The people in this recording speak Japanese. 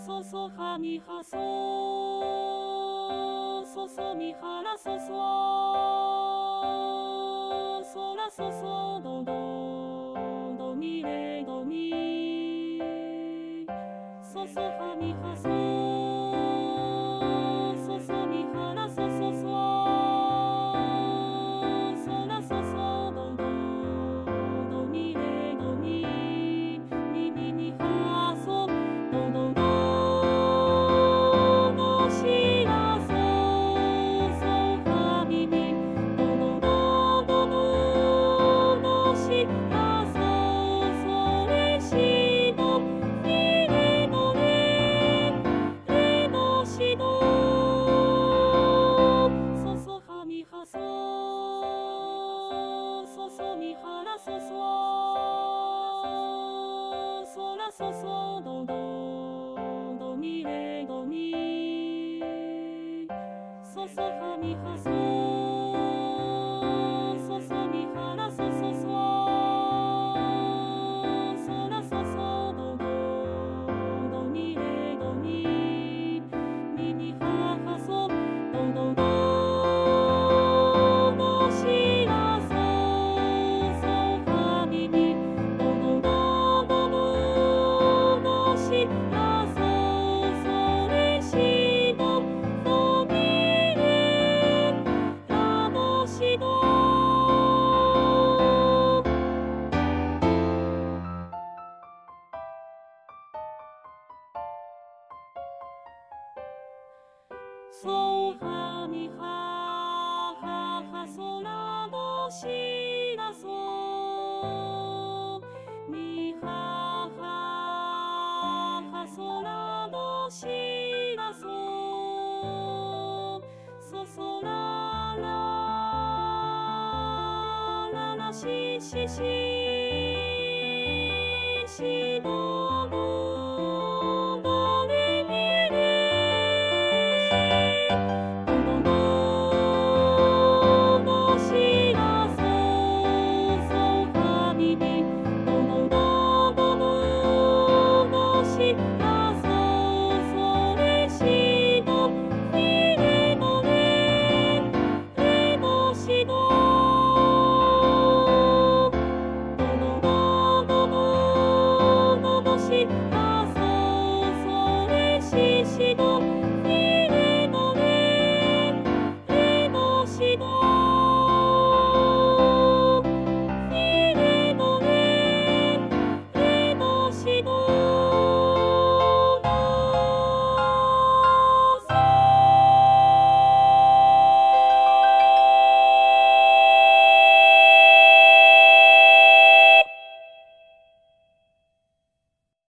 ソソハミハソソソミハラソソソラソソドドドミレドミソソハミハソソソミハラソソソソラソソドドドミレドミミミミハソドドドソソドドドミレドミソソハミハソソソミハラソソソソラソソドドドミレドミミミハハソドドドドシラソソハミミドドドドドシラソソレシドドミレラドシドソハミハハハソラドシラソミハハハソラドシラソソソララララシシシシドドドレミシド